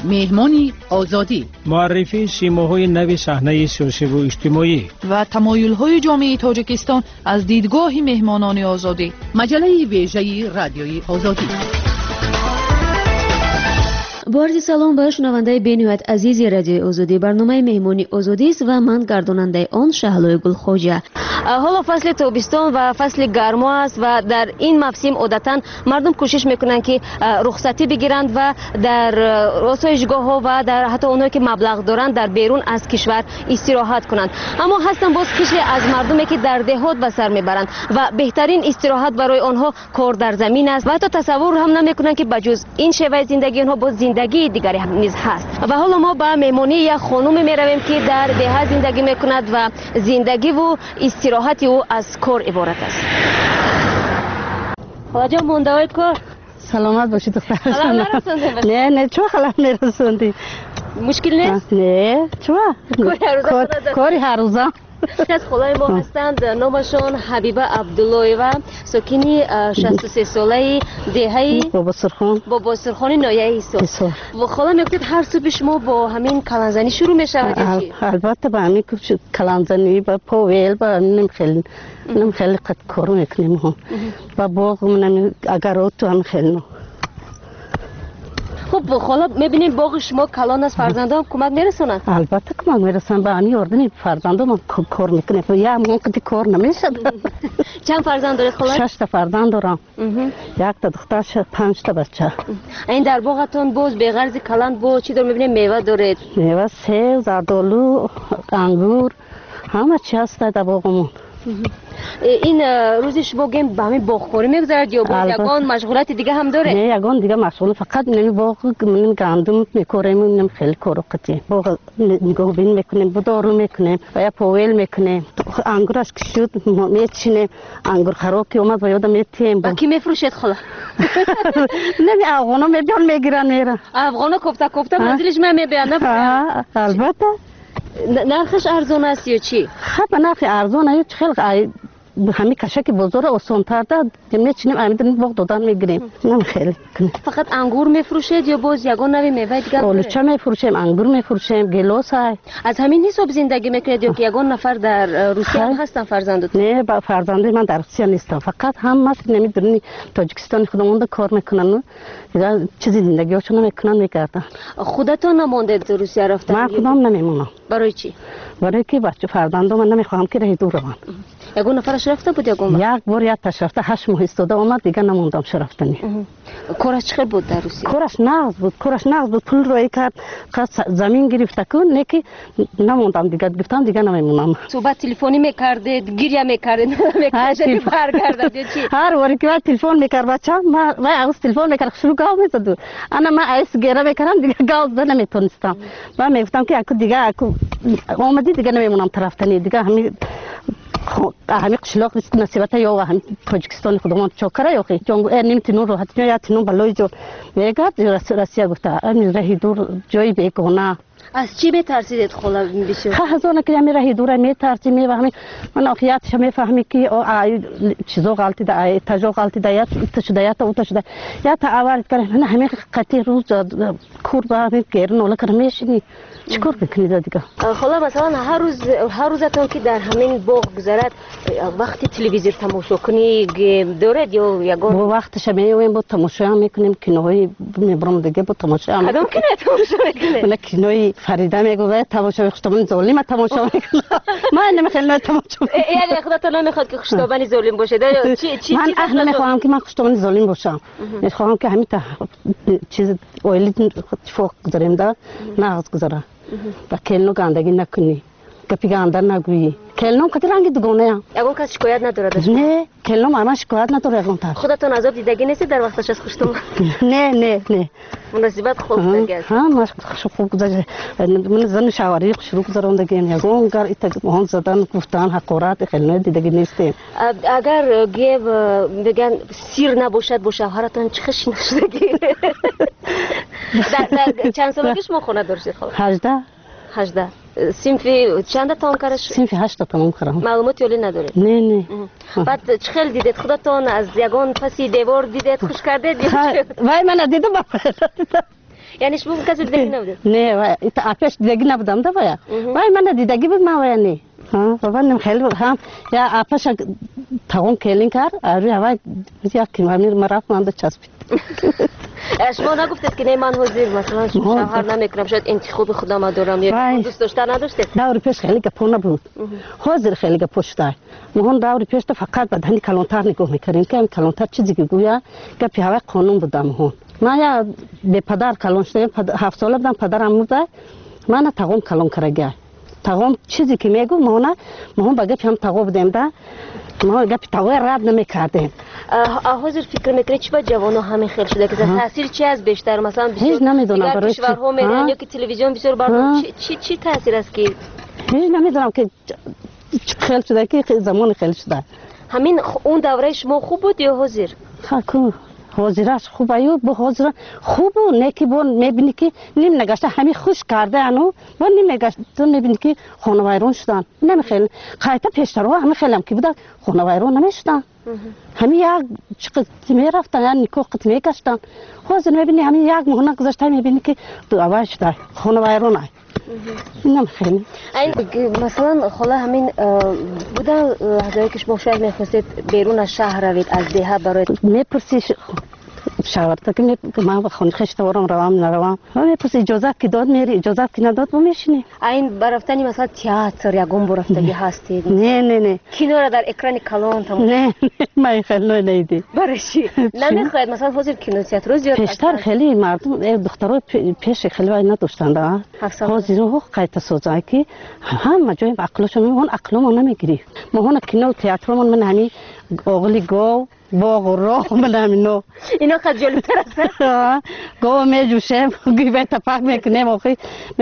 مهمانی آزادی، معرفی سیماهای نو صحنه سیاسی و اجتماعی و تمایل‌های جامعه تاجیکستان از دیدگاه مهمانان آزادی. مجله ویژه رادیوی آزادی. با عرض سلام به شنونده بین‌نهایت عزیز رادیو آزادی. برنامه مهمانی آزادی است و من گرداننده آن شهلای گلخوجه. حالا فصل تابستان و فصل گرما است و در این موسم عادتاً مردم کوشش میکنند که رخصتی بگیرند و در آسایشگاه‌ها و در حتی اونایی که مبلغ دارند در بیرون از کشور استراحت کنند. اما هستن باز قشری از مردمی که در دهات به سر میبرند و بهترین استراحت برای آنها کار در زمین است و حتی تصور هم نمیکنند که بجز این شیوه زندگی آنها باز زندگی دیگری هم نیز هست. و حالا ما به مهمانی یک خانم میرویم که در دهات زندگی میکند و زندگی و استراحت او از کار عبارت است. خواجه مونده کار سلامت باشید دختر. خلم نرسوندی؟ نه چه خلم نرسوندی؟ مشکل نیست؟ نه چه؟ کاری هر روزه. از خلای ما هستند، نامشان حبیبه عبداللهیوه، ساکنی 63 ساله دهه بابا سرخان نایه ایسا. و خالا میگفتید هر صبح شما با همین کلانزنی شروع میشود یا چی؟ البته با همین کلانزنی با پاویل با نمیخیلی قد کار میکنیم هم و باغ منم اگر او تو هم خیلی. خب خالا میبینیم باغ شما کلان از فرزنده هم کمک میرسونن؟ البته کمک میرسن با همین اردنی فرزنده هم کار میکنه یا من کدی کار نمیشد. چند فرزند دارید خالا؟ 6 تا فرزند دارم. یک تا دختر 5 تا بچه. این در باغتون باز به غرض کلان با چی دار میبینیم؟ میوه دارید؟ میوه سیب، زردآلو، انگور همه چی هست در باغمون. این روز شما گیم به همین باغخوری میگذرد یا باز یگان مشغولات دیگه هم داره؟ نه یگان دیگه مشغول فقط نمی باغ گندم میکاریم نمی خیلی کارو قطعی باغ نگاه بین میکنیم بدارو میکنیم و یا پاویل میکنیم انگورش که شد میچینیم انگور خراب که اومد و یادم میتیم با کی میفروشید خلا؟ نمی افغانا میبیان میگیرن میرن افغانا کوفته منزلش میبیان نه؟ البته نرخش ارزان است یا چی؟ خب نرخ ارزان است خیلی همین کشک بزرگ آسان‌تر داد میچینیم امیدن باغ دادن میگیریم نم خیلی فقط انگور میفروشید یا باز یگان نوی میوه دیگه؟ آلوچه میفروشیم انگور میفروشیم گیلاس های. از همین حساب زندگی میکنید یا که یگان نفر در روسیه هم هستن فرزندتون؟ نه با فرزند من در روسیه نیستم فقط هم مست نمیدونی تاجیکستان خودمون کار میکنن دیگه چیزی زندگیشون میکنن میکردن. خودتون نموندید روسیه رفتن؟ من خودم نمیمونم. برای چی؟ برای که بچه فرزندم من نمیخوام که راه دور روم. یگان نفرش رفته بود یگان؟ یک بار یک رفته 8 ماه ایستاده اومد دیگه نموندم رفتنی. کارش چقدر بود در روسیه؟ کارش نغز بود پول روی کرد زمین گرفته کن نکی نموندم دیگه گفتم دیگه نمیمونم. صحبت تلفنی میکردید گریه میکردید میکردید برگردید یا چی؟ هر وقتی که تلفن میکرد بچه‌م من از تلفن میکرد شروع گاو میزد انا من ایس گره میکردم دیگه گاو زدن نمیتونستم من میگفتم که اكو دیگه اكو اومدی دیگه نمیمونم رفتنی دیگه همین قشلاق نصیبت یا همین تاجیکستان خودمون چاکره یا خی چون نمیتونم راحت یا تنو بالای جو میگفت روسیه گفته امیر راه دور جایی بگونه. از چی میترسید خلا بسیار؟ هزونه که امیر راه دور میترسی میفهمی من آخیاتش میفهمی که چیزا غلطی ده تجا غلطی ده یا تشدیات او تشدیات یا تا اول کنه نه همین قطعی روز کور با همین گرن ولی کنه میشینی چیکار بکنید دیگه؟ خلا مثلا هر روزتون که در همین باغ گذرد وقتی تلویزیون تماشا کنی دارد یا یگان؟ با وقتش میویم با تماشا میکنیم کینوهای میبرم دیگه با تماشا میکنیم. کدام کینو تماشا میکنه؟ من کینوی فریده میگه تماشا خشتابان ظالم تماشا میکنه. من نمیخوام تماشا. یعنی خودتون نمیخواد که خشتابان ظالم باشه؟ چی من اهل نمیخوام که من خشتابان ظالم باشم. میخوام که همین چیز اویلی فوق گذاریم دا ناز گذاره. و کلنو گندگی نکنی گپی گنده نگویی کلنو کدی رنگی دوگانه ام یگان کس شکایت نداره؟ نه کلنو من شکایت نداره یگان تا خودتون عذاب دیدگی نیست در وقتش از خشتم؟ نه مناسبت خوب گذشت؟ ها من خوب گذشت من زن شواری شروع گذراندگی یگان گر اتهام زدن گفتن حقارت کلنو دیدگی نیست. اگر گیو بگن سیر نباشد با شوهرتون چه خشی نشدگی؟ در چند سالگی شما خونه داشتید خاله؟ 18 صنفی چند تمام کردش؟ صنفی 8 تمام کردم. معلومات یالی نداره؟ نه بعد چه خیلی دیدید خودتون از یگان پسی دیوار دیدید خوش کردید؟ وای من دیدم یعنی شما کسی دیدگی نبودید؟ نه و آپش دیدگی نبودم ده باید وای من دیدگی بود ما وای نه بابا نم خیلی هم یا آپش تاون کلین کار آری هوا یا که مرا من چسبید شما نگفتید که نه من حاضر مثلا شوهر نمیکنم شاید انتخاب خودم دارم یا دوست داشتن نداشتید؟ داوری پیش خیلی گپونه بود حاضر خیلی گپش داشت مهون داوری پیش فقط بدنی کلانتر نگاه میکردیم که کلانتر چیزی که گویا گپی هوا قانون بودم مهون ما یا به پدر کلان شدم 7 ساله بودم پدرم بوده من تاگم کلان کرده تاگم چیزی که میگو مهون با گپی هم تاگو بودیم ده ما گپی تاگو رد نمیکردیم حاضر فکر میکنید چی با جوانو همین خیلی شده که تاثیر چی از بیشتر مثلا هیچ نمیدونم برای کشورها میرن یا که تلویزیون بسیار بردم چی تاثیر است که هیچ نمیدونم که خیلی شده که زمان خیلی شده همین اون دوره شما خوب بود یا حاضر؟ خاکو حاضرش خوب ایو با حاضر خوب نه که با میبینی که نیم نگشته همین خوش کرده انو با نیم نگشته تو میبینی که خانه ویران شدن نمیخیل خیلی پیشترها همین خیلی هم که بوده خانه ویران نمیشدن همین یک چقدر میرفتن یا نیکو قط میگشتن حاضر میبینی همین یک مهنه گذاشته میبینی که دو اول شده خانه ویران های نمیخیل مثلا خلا همین بودن لحظه که شما شاید میخواستید بیرون از شهر روید از دیه برای میپرسی شاورتا که ما با خانه خشت ورم روام نروام میپرسی اجازه که داد میری اجازه که نداد با میشینی این برفتنی مثلا تئاتر یا گم برفتگی هستید نه کینو را در اکران کلان تمام نه من خیلی نیدی برای چی نمیخواید مثلا حاضر کینو تئاتر رو زیاد پیشتر خیلی مردم دخترای پیش خیلی وای نداشتن ده حاضر رو قایت سوزای که هم جای عقلشون اون عقلمون نمیگیری ما هون کینو تئاترمون من همین اوغلی گو باغ و راه منو اینا خجالتر است گو میجوشم گیبه تپاک میکنم آخی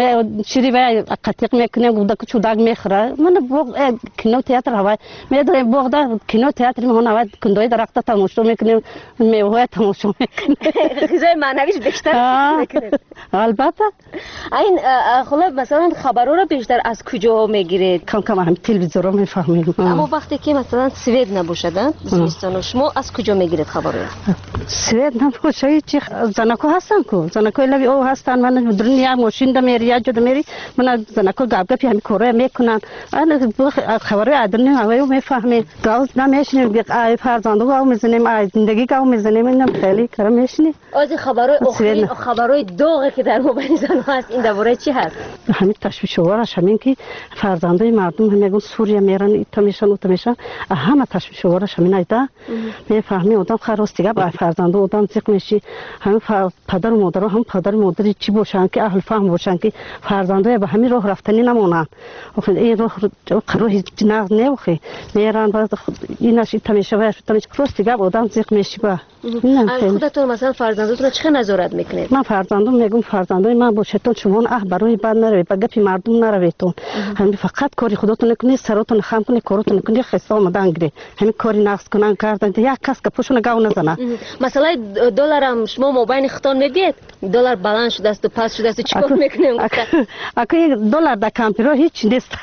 شیری به قطیق میکنم گودا که چوداگ میخوره من باغ کینو تئاتر هوای میدارم باغ دا کینو تئاتر میهون هوای کندوی درخت تماشا میکنیم میوه تماشا میکنیم غذای معنویش بیشتر میکنیم البته این خلا مثلا خبرها رو بیشتر از کجا میگیرید کم هم تلویزیون میفهمیم اما وقتی که مثلا سوئد نباشدن زمستان شما از کجا میگیرید خبر رو؟ سوئد نباشه چی زنکو هستن کو زنکو لبی او هستن من دنیا ماشین دم میری یا جد میری من زنکو گابگپی همین کاره میکنن انا خبر ادرنی هوایو میفهمی گاز نمیشنیم بیای فرزندو گاو میزنیم ای زندگی گاو میزنیم اینم خیلی کارم میشنی از خبرای اخرین خبرای داغی که در موبایل زن هست این دوره چی هست همین تشویش وارش همین که فرزندای مردم میگن سوریه میرن تا میشن همه تشویش وارش همین ایدا میفهمی آدم خراستی با فرزند آدم زیق میشی هم پدر و مادر هم پدر و مادری چی باشن که اهل فهم باشن که فرزندای به همین راه رفتنی نمونن آخه این راه قروه جناز نمیخه میرن بعد ایناش تمیشه و تمیشه راستی با آدم زیق میشی با خودتون مثلا فرزنداتون چه نظارت میکنید من فرزندم میگم فرزندای من باشتون شما برای بعد نروید با گپی مردم نرویدتون همین فقط کاری خودتون کنید سراتون خام کنید کارتون کنید خسته آمدن گیری همین کاری نقص کنن کردن یک کس که پوشون گاو نزنه مثلا دلار هم شما موبایل خطان میدید دلار بلند شده است و پس شده است چیکار میکنیم اگه دلار در کامپیوتر هیچ نیست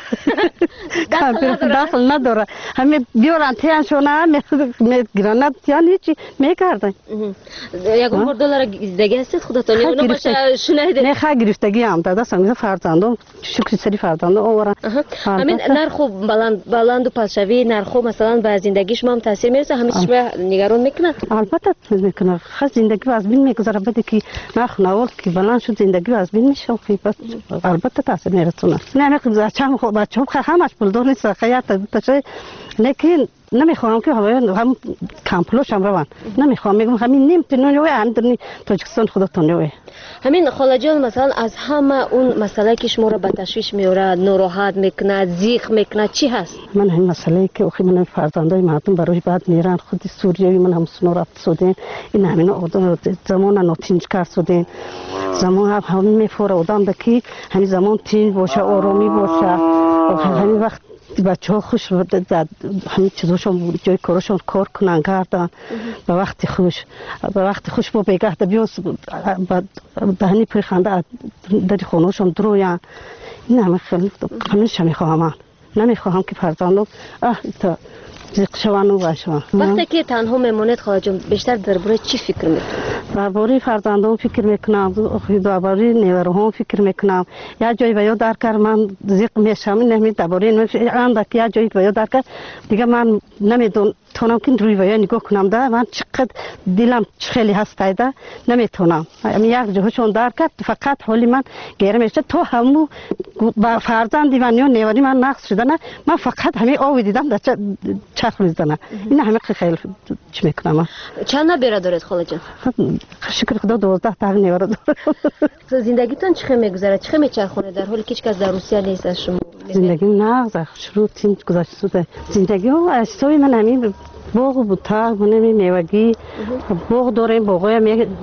کامپیوتر داخل نداره همین بیارن تیان شونه میگیرن تیان هیچی میکردن یکم بار دلار دیگه است خودتون یا باشه شنیدید نه خا گرفتگی هم دادا سنگ فرزندم شکر سری فرزندم اورا همین نرخ بلند و پسشوی نرخ مثلا به زندگیش هم تاثیر میرسه همین شما نگران میکنه البته میکنه خاص زندگی از بین میگذره بده که نرخ نوال که بلند شد زندگی از بین میشه البته تاثیر میرسونه نه میگم بچه‌ها همش پول دار نیست خیاط تشه لیکن نمیخوام که هم کامپلوش هم روان نمیخوام میگم همین نیم تنوی اندرنی تاجیکستان خودتون نوی همین خاله جان مثلا از همه اون مسئله که شما رو به تشویش میاره ناراحت میکنه زیق میکنه چی هست من همین مسئله که اخی من فرزندای مردم برای بعد میرن خود سوریایی من هم سنو رفت سودین این همین زمان نوتینج کار سودین زمان هم میفوره آدم دکی همین زمان تین باشه آرامی باشه همین وقت بچه‌ها خوش همین چیزاشون جای کارشون کار کنن کردن به وقت خوش با بگه بیاس دهنی پرخنده در خونه‌شون درویان این همه خیلی همیشه میخواهم نمیخواهم که فرزندم تا زیق شوانو باشم. وقتی که تنها میمونید خاله جان بیشتر درباره چی فکر میکنید؟ درباره فرزندان فکر میکنم، درباره نیروهم فکر میکنم. یا جایی و یا در کار من زیق میشم، نمی درباره اندک یا جایی و یا در کار دیگه من نمیتونم که روی و یا نگاه کنم. ده من چقدر دلم خیلی هستایده نمیتونم. یک جهشون در کرد فقط حالی من گیره میشه تو همو با فرزندی من یا نیوری من نقص شده نه. من فقط همین آوی دیدم در چرخ میزنه. این همه خیلی چی میکنم. چند نبیره دارید خاله جان؟ شکر خدا 12 تا نیوره دارم. زندگیتون چه میگذره؟ چه میچرخونه در حالی که هیچ کس در روسیه نیست از شما؟ زندگی نه شروع تیم گذشته شده. زندگی و اسوی من همین باغ بود تا من میوگی باغ داریم باغای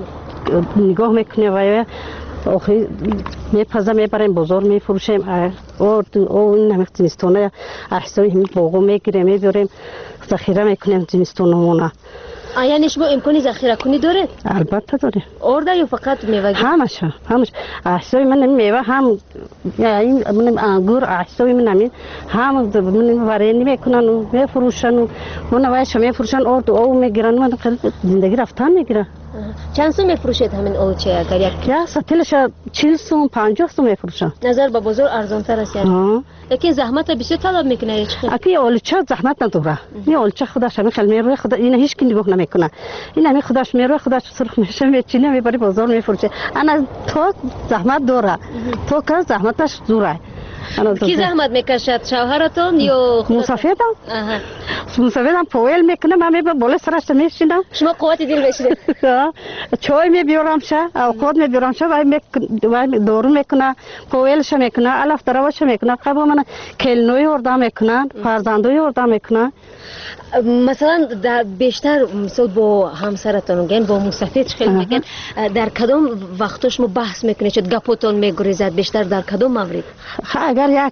نگاه میکنه و آخری میپزه میبریم بازار میفروشیم. او نمیخت زمستونه احسای همین باغو میگیریم میبریم ذخیره میکنیم زمستونمونه. یعنی شما امکانی ذخیره کنی داره؟ البته داره. ارده یا فقط میوه؟ همش احسای من میوه هم این من انگور احسای من همین هم من ورینی میکنن و میفروشن و من وایش میفروشن ارد او میگیرن. من زندگی رفتن میگیره. چند سو میفروشید همین اولچه اگر یک سطلش 40 سوم 50 سوم میفروشن. نظر به بازار ارزان تر است یعنی. لیکن زحمت بسیار طلب میکنه چه؟ اکی اولچه زحمت نداره. این اولچه خودش همین خیلی میروه خدا این هیچ کی نگاه نمیکنه. این همین خودش میروه خودش سرخ میشه میچینه میبری بازار میفروشه. انا تو زحمت داره. تو که زحمتش دوره. کی زحمت میکشد شوهرتون یا مسافرم؟ مسافرم پویل میکنه من میبرم بالا سرش میشینم. شما قوت دل بشید. چای میبیارم شه اوقات میبیارم شه و دورو میکنه پویلش میکنه الف دروش میکنه قبل من کلنوی وردا میکنن فرزندوی وردا میکنه. مثلا در بیشتر مثلا با همسرتون میگن با مسافر خیلی میگن در کدام وقتا شما بحث میکنید چه گپتون میگریزد بیشتر در کدام مورد؟ اگر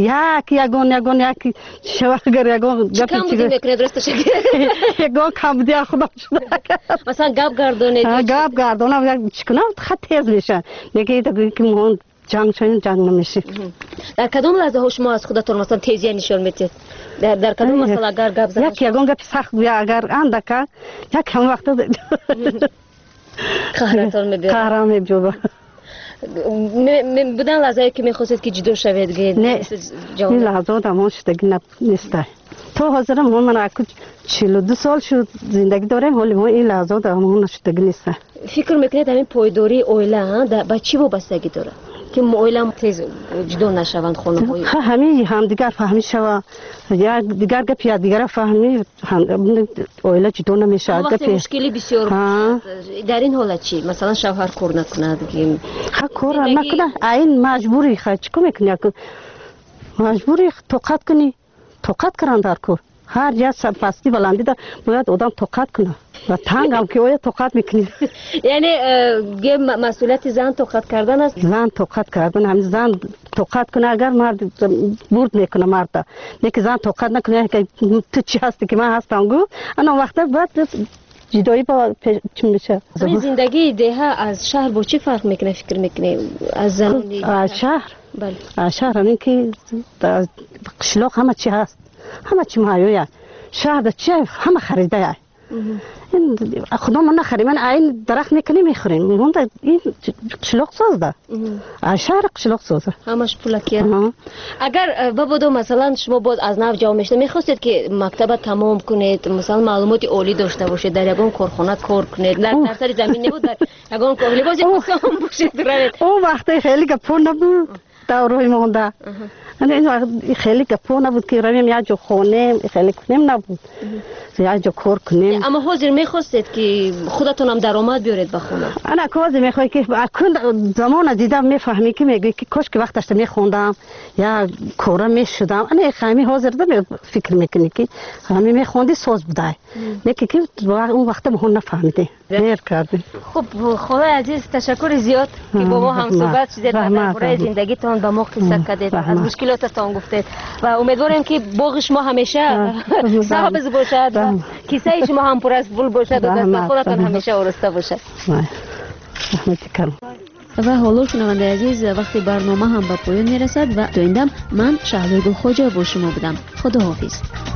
یگون شوهر یگون کم بودی میکنید درستش یگون کم بودی خدا شده. مثلا گپ گردونید گپ گردونم چیکنم خط تیز میشه میگه که مون جنگ نمیشه. در کدام لحظه ها شما از خودتون مثلا تیزی نشون میدید؟ در کدام مثلا اگر گپ زدن یگون گپ سخت بیا اگر اندکه یک هم وقت قهرتون میبینید قهرم میبینید بودن لحظه که میخواستید که جدا شوید نه این لحظه دمون شدگی نیسته. تو حاضرم من اکو 42 سال شد زندگی دارم ولی این لحظه دمون شدگی نیسته. فکر میکنید همین پایداری اویله با چی وابستگی داره که اویله تیز جدا نشوند خانم‌های؟ همین همدیگر فهمی شوه یا دیگر گپ یا دیگر فهمی اویله جدا نمیشه. وقتی مشکلی بسیار در این حالت چی؟ مثلا شوهر کار نکنه دیگه کار نکنه این مجبوری چیکار میکنی؟ مجبوری طاقت کنی طاقت کردن در کار. هر جا پستی بلندی دا باید آدم طاقت کنه و تنگ هم که باید طاقت میکنی. یعنی مسئولیت زن طاقت کردن است؟ زن طاقت کردن همین زن طاقت کنه اگر مرد برد میکنه مرد لیکن زن طاقت نکنه که تو چی هستی که من هستم گو انا وقتا بعد جدایی با چی میشه. این زندگی دیها از شهر با چی فرق میکنه فکر میکنی از زنانی؟ از شهر؟ بله شهر همین که قشلاق همه چی هست همه چی مایویه. شهر چی همه خریده این خدا من نخریم من این درخت میکنی میخوریم این قشلاق سازده. شهر قشلاق سازده همش پولکیه. اگر بابدو مثلا شما باز از نو جا میشته میخواستید که مکتب تمام کنید مثلا معلومات عالی داشته باشید در یگان کارخانه کار کنید در سر زمین نبود در یگان کار لباس پوشان باشید روید اون وقتی خیلی گپون نبود داروی مونده این خیلی گپون نبود که رویم یا جو خونه خیلی کنیم نبود یا جو کار کنیم. اما حاضر میخواستید که خودتون هم درآمد بیارید به خونه؟ انا حاضر میخوای که اکن زمان دیدم میفهمی که میگی که کاش که وقتش میخوندم یا کارا میشدم انا خیلی حاضر دم فکر میکنی که همین میخوندی ساز بوده لیکن که اون وقت مون نفهمیده دیر کردی. خب خدا عزیز تشکر زیاد که با ما هم صحبت شدید و درباره زندگیتون با ما قصه کردید از مشکلاتتون گفتید و امیدوارم که باغ شما همیشه سبز باشد و کیسه شما هم پر از پول باشد و دست خودتون همیشه آراسته باشد. و حالا شنونده عزیز وقتی برنامه هم به پایان میرسد و تا این دم من شهلا گل خوجا با شما بودم. خدا حافظ.